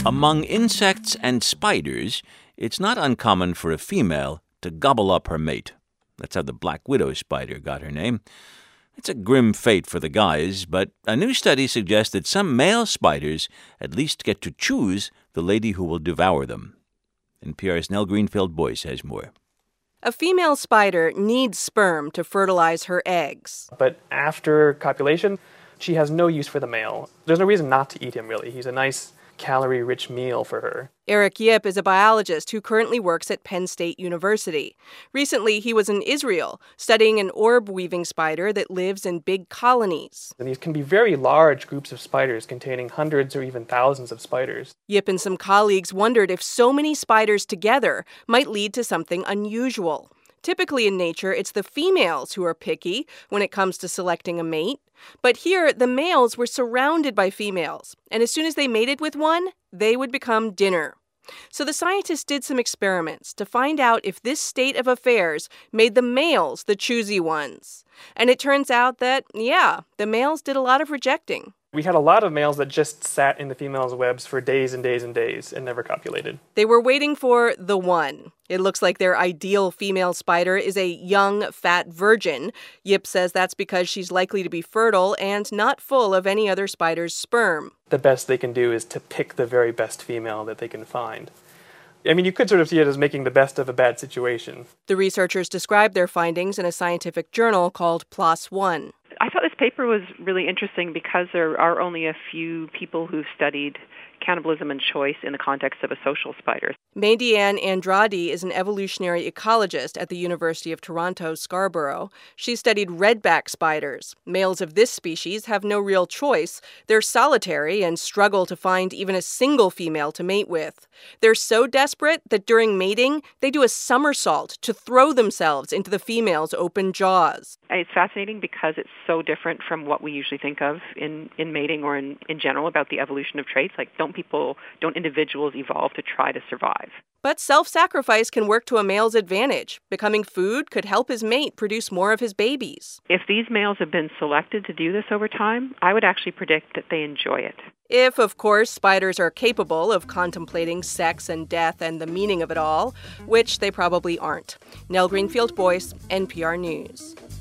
Among insects and spiders, it's not uncommon for a female to gobble up her mate. That's how the black widow spider got her name. It's a grim fate for the guys, but a new study suggests that some male spiders at least get to choose the lady who will devour them. NPR's Nell Greenfield-Boyce has more. A female spider needs sperm to fertilize her eggs. But after copulation, she has no use for the male. There's no reason not to eat him, really. He's a nice calorie-rich meal for her. Eric Yip is a biologist who currently works at Penn State University. Recently, he was in Israel studying an orb-weaving spider that lives in big colonies. And these can be very large groups of spiders containing hundreds or even thousands of spiders. Yip and some colleagues wondered if so many spiders together might lead to something unusual. Typically in nature, it's the females who are picky when it comes to selecting a mate. But here, the males were surrounded by females, and as soon as they mated with one, they would become dinner. So the scientists did some experiments to find out if this state of affairs made the males the choosy ones. And it turns out that, the males did a lot of rejecting. We had a lot of males that just sat in the females' webs for days and days and days and never copulated. They were waiting for the one. It looks like their ideal female spider is a young, fat virgin. Yip says that's because she's likely to be fertile and not full of any other spider's sperm. The best they can do is to pick the very best female that they can find. I mean, you could sort of see it as making the best of a bad situation. The researchers described their findings in a scientific journal called PLOS One. I thought this paper was really interesting because there are only a few people who've studied cannibalism and choice in the context of a social spider. May-Deanne Andrade is an evolutionary ecologist at the University of Toronto, Scarborough. She studied redback spiders. Males of this species have no real choice. They're solitary and struggle to find even a single female to mate with. They're so desperate that during mating, they do a somersault to throw themselves into the female's open jaws. It's fascinating because it's so different from what we usually think of in mating or in general about the evolution of traits. Like, don't individuals evolve to try to survive? But self-sacrifice can work to a male's advantage. Becoming food could help his mate produce more of his babies. If these males have been selected to do this over time, I would actually predict that they enjoy it. If, of course, spiders are capable of contemplating sex and death and the meaning of it all, which they probably aren't. Nell Greenfield-Boyce, NPR News.